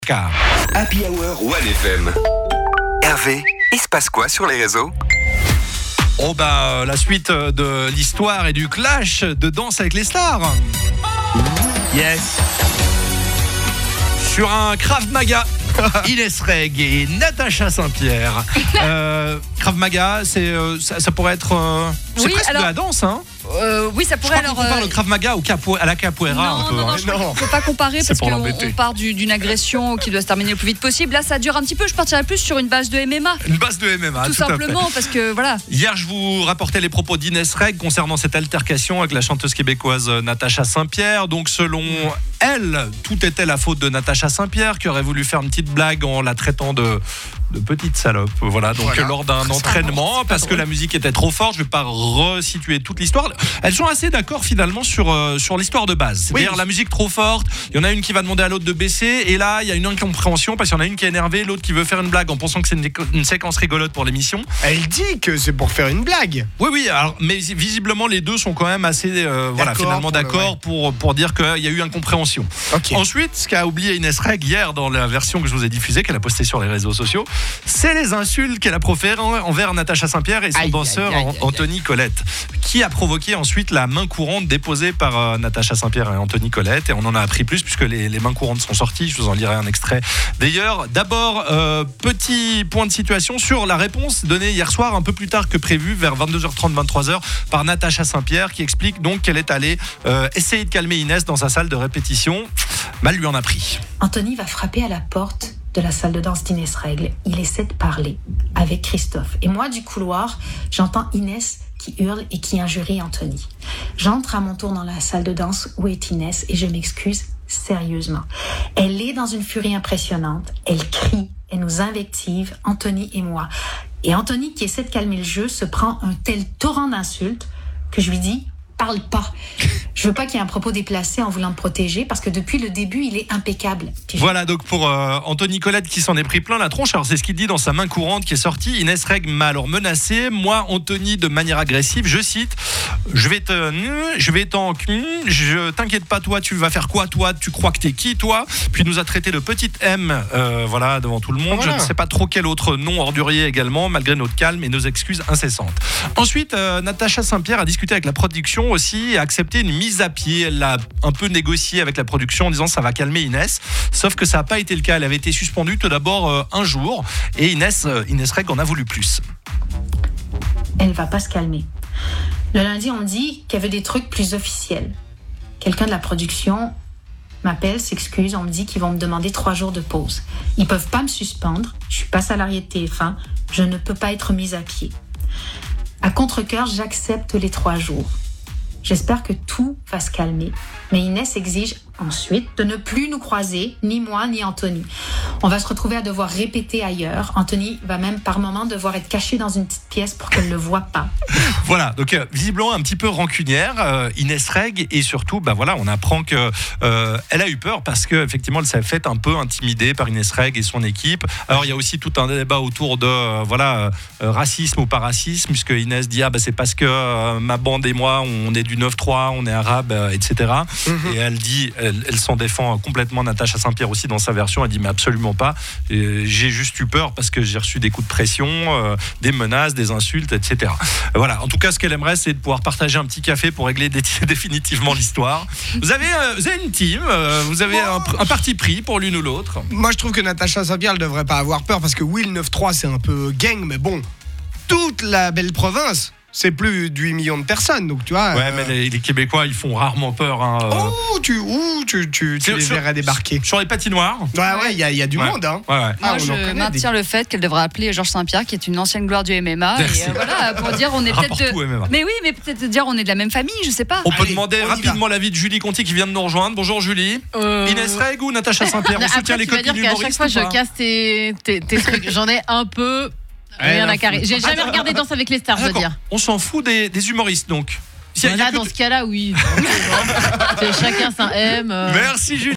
Happy Hour 1FM. Hervé, il se passe quoi sur les réseaux ? La suite de l'histoire et du clash de Danse avec les stars. Yes. Sur un Krav Maga, Inès Reg et Natacha Saint-Pierre. Krav Maga, ça pourrait être... c'est Oui, presque alors- de la danse, hein. Oui, ça Je pourrait crois qu'on compare le Krav Maga à la capoeira un peu. Non, hein. je crois qu'il ne faut pas comparer C'est parce pour qu'on l'embêter. part d'une agression qui doit se terminer le plus vite possible. Là, ça dure un petit peu. Je partirais plus sur une base de MMA. Une base de MMA, Tout tout à fait. simplement, parce que voilà. Hier, je vous rapportais les propos d'Inès Reg concernant cette altercation avec la chanteuse québécoise Natacha Saint-Pierre. Donc, selon elle, tout était la faute de Natacha Saint-Pierre qui aurait voulu faire une petite blague en la traitant de petite salope. Voilà, donc lors d'un entraînement, parce que la musique était trop forte, je ne vais pas resituer toute l'histoire. Elles sont assez d'accord finalement sur l'histoire de base. C'est-à-dire la musique trop forte, il y en a une qui va demander à l'autre de baisser, et là, il y a une incompréhension parce qu'il y en a une qui est énervée, l'autre qui veut faire une blague en pensant que c'est une séquence rigolote pour l'émission. Elle dit que c'est pour faire une blague. Oui, alors, mais visiblement les deux sont quand même assez finalement d'accord pour dire qu'il y a eu incompréhension. Ok. Ensuite, ce qu'a oublié Inès Reg hier dans la version que je vous ai diffusée, qu'elle a postée sur les réseaux sociaux, c'est les insultes qu'elle a proférées envers Natacha Saint-Pierre et son danseur Anthony Colette, qui a provoqué ensuite la main courante déposée par Natacha Saint-Pierre et Anthony Colette, et on en a appris plus puisque les mains courantes sont sorties. Je vous en lirai un extrait. D'ailleurs, d'abord, petit point de situation sur la réponse donnée hier soir, un peu plus tard que prévu, vers 22h30, 23h, par Natacha Saint-Pierre, qui explique donc qu'elle est allée essayer de calmer Inès dans sa salle de répétition. Mal lui en a pris. Anthony va frapper à la porte de la salle de danse d'Inès Reg. Il essaie de parler avec Christophe. Et moi, du couloir, j'entends Inès qui hurle et qui injurie Anthony. J'entre à mon tour dans la salle de danse où est Inès et je m'excuse sérieusement. Elle est dans une furie impressionnante. Elle crie, elle nous invective, Anthony et moi. Et Anthony, qui essaie de calmer le jeu, se prend un tel torrent d'insultes que je lui dis « parle pas ». Je veux pas qu'il y ait un propos déplacé en voulant me protéger parce que depuis le début, il est impeccable. Voilà donc pour Anthony Colette qui s'en est pris plein la tronche. Alors c'est ce qu'il dit dans sa main courante qui est sortie. Inès Reg m'a alors menacé. Moi, Anthony, de manière agressive, je cite, je t'inquiète pas, toi, tu vas faire quoi, toi, tu crois que t'es qui, toi? Puis il nous a traité de petite M, devant tout le monde. Voilà. Je ne sais pas trop quel autre nom ordurier également, malgré notre calme et nos excuses incessantes. Ensuite, Natacha Saint-Pierre a discuté avec la production aussi et a accepté une mise à pied. Elle l'a un peu négocié avec la production en disant ça va calmer Inès, sauf que ça n'a pas été le cas. Elle avait été suspendue tout d'abord un jour et Inès Reg en a voulu plus. Elle va pas se calmer. Le lundi, on me dit qu'elle veut des trucs plus officiels. Quelqu'un de la production m'appelle, s'excuse, on me dit qu'ils vont me demander 3 jours de pause. Ils peuvent pas me suspendre, je suis pas salariée de TF1, je ne peux pas être mise à pied. À contre-cœur, j'accepte les 3 jours. J'espère que tout va se calmer. Mais Inès exige ensuite de ne plus nous croiser, ni moi, ni Anthony. On va se retrouver à devoir répéter ailleurs. Anthony va même par moment devoir être caché dans une petite pièce pour qu'elle ne le voie pas. Voilà, donc visiblement un petit peu rancunière, Inès Reg, et surtout, on apprend que elle a eu peur parce que effectivement, elle s'est faite un peu intimider par Inès Reg et son équipe. Alors il y a aussi tout un débat autour de racisme ou pas racisme, puisque Inès dit c'est parce que ma bande et moi, on est du 9-3, on est arabe, etc. Et elle dit, elle s'en défend complètement. Natacha Saint-Pierre aussi dans sa version, elle dit mais absolument pas. J'ai juste eu peur parce que j'ai reçu des coups de pression, des menaces, des insultes, etc. Voilà. En tout cas, ce qu'elle aimerait, c'est de pouvoir partager un petit café pour régler définitivement l'histoire. Vous avez une team, vous avez un parti pris pour l'une ou l'autre. Moi, je trouve que Natacha Saint-Pierre, elle devrait pas avoir peur parce que oui, le 9-3, c'est un peu gang, mais bon, toute la belle province, c'est plus de 8 millions de personnes, donc tu vois. Ouais, mais les Québécois, ils font rarement peur. Hein, tu les verrais débarquer. Sur les patinoires. Ouais, il y a du monde. Hein. Ouais. Moi, je maintiens le fait qu'elle devrait appeler Georges Saint-Pierre, qui est une ancienne gloire du MMA. Merci. Et pour dire on est peut-être. MMA. Mais oui, mais peut-être dire on est de la même famille, je sais pas. On peut Allez, demander on y rapidement l'avis de Julie Conti qui vient de nous rejoindre. Bonjour Julie. Inès Reg ou Natacha Saint-Pierre? On soutient les copines humoristes. À chaque fois, je casse tes trucs. J'en ai un peu rien à carrer. J'ai jamais regardé Danse avec les stars, je dois dire. On s'en fout des humoristes donc. Là, dans ce cas-là, oui. Chacun s'en aime. Merci Julie.